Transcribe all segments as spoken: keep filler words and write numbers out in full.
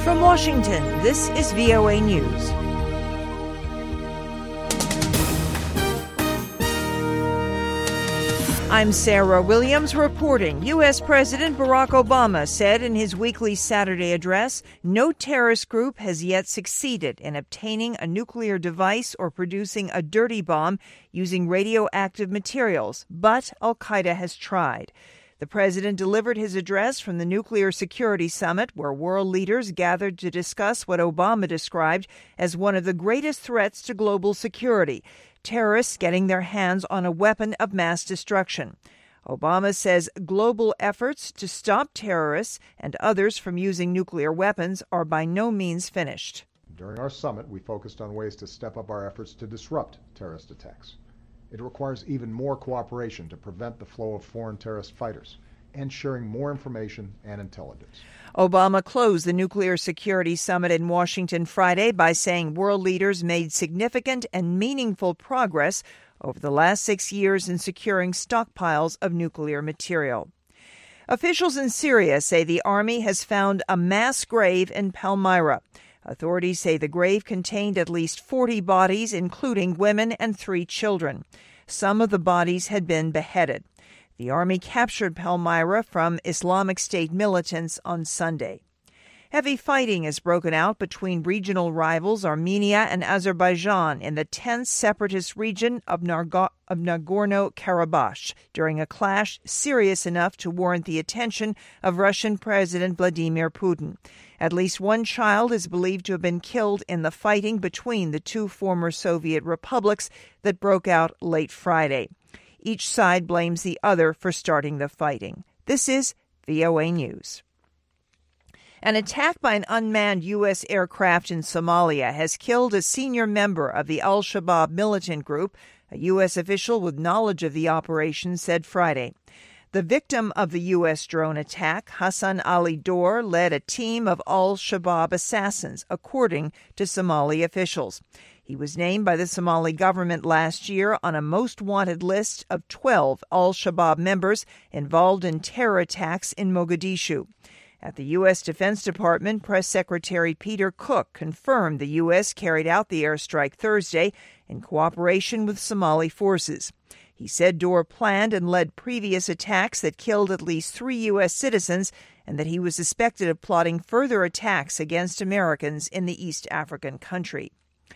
From Washington, this is V O A News. I'm Sarah Williams reporting. U S. President Barack Obama said in his weekly Saturday address, no terrorist group has yet succeeded in obtaining a nuclear device or producing a dirty bomb using radioactive materials, but Al-Qaeda has tried. The president delivered his address from the Nuclear Security Summit, where world leaders gathered to discuss what Obama described as one of the greatest threats to global security, terrorists getting their hands on a weapon of mass destruction. Obama says global efforts to stop terrorists and others from using nuclear weapons are by no means finished. During our summit, we focused on ways to step up our efforts to disrupt terrorist attacks. It requires even more cooperation to prevent the flow of foreign terrorist fighters and sharing more information and intelligence. Obama closed the Nuclear Security Summit in Washington Friday by saying world leaders made significant and meaningful progress over the last six years in securing stockpiles of nuclear material. Officials in Syria say the army has found a mass grave in Palmyra. Authorities say the grave contained at least forty bodies, including women and three children. Some of the bodies had been beheaded. The army captured Palmyra from Islamic State militants on Sunday. Heavy fighting has broken out between regional rivals Armenia and Azerbaijan in the tense separatist region of, Nargo- of Nagorno-Karabakh during a clash serious enough to warrant the attention of Russian President Vladimir Putin. At least one child is believed to have been killed in the fighting between the two former Soviet republics that broke out late Friday. Each side blames the other for starting the fighting. This is V O A News. An attack by an unmanned U S aircraft in Somalia has killed a senior member of the Al-Shabaab militant group, a U S official with knowledge of the operation said Friday. The victim of the U S drone attack, Hassan Ali Dor, led a team of Al-Shabaab assassins, according to Somali officials. He was named by the Somali government last year on a most wanted list of twelve Al-Shabaab members involved in terror attacks in Mogadishu. At the U S. Defense Department, Press Secretary Peter Cook confirmed the U S carried out the airstrike Thursday in cooperation with Somali forces. He said Dor planned and led previous attacks that killed at least three U S citizens and that he was suspected of plotting further attacks against Americans in the East African country.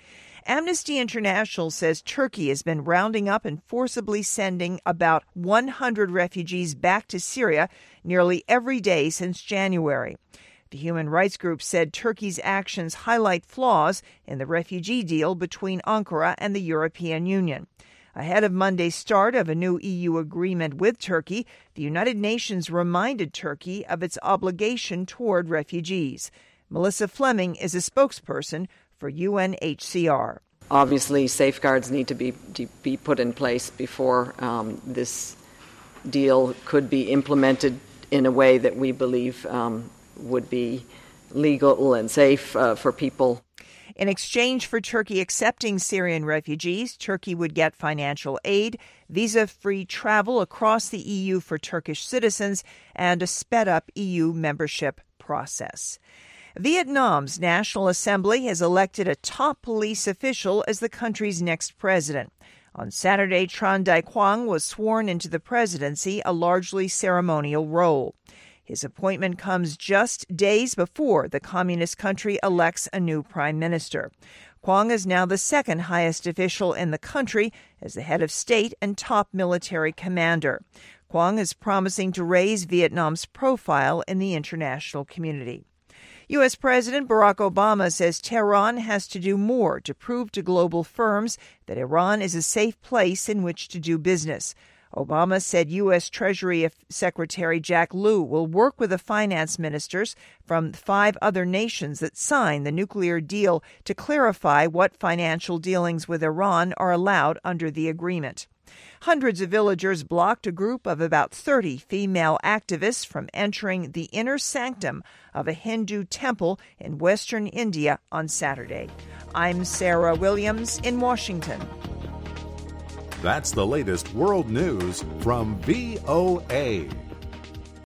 Amnesty International says Turkey has been rounding up and forcibly sending about one hundred refugees back to Syria nearly every day since January. The human rights group said Turkey's actions highlight flaws in the refugee deal between Ankara and the European Union. Ahead of Monday's start of a new E U agreement with Turkey, the United Nations reminded Turkey of its obligation toward refugees. Melissa Fleming is a spokesperson for U N H C R. Obviously, safeguards need to be to be put in place before um, this deal could be implemented in a way that we believe um, would be legal and safe uh, for people. In exchange for Turkey accepting Syrian refugees, Turkey would get financial aid, visa-free travel across the E U for Turkish citizens, and a sped-up E U membership process. Vietnam's National Assembly has elected a top police official as the country's next president. On Saturday, Tran Dai Quang was sworn into the presidency, a largely ceremonial role. His appointment comes just days before the communist country elects a new prime minister. Quang is now the second highest official in the country as the head of state and top military commander. Quang is promising to raise Vietnam's profile in the international community. U S. President Barack Obama says Tehran has to do more to prove to global firms that Iran is a safe place in which to do business. Obama said U S. Treasury Secretary Jack Lew will work with the finance ministers from five other nations that signed the nuclear deal to clarify what financial dealings with Iran are allowed under the agreement. Hundreds of villagers blocked a group of about thirty female activists from entering the inner sanctum of a Hindu temple in western India on Saturday. I'm Sarah Williams in Washington. That's the latest world news from V O A.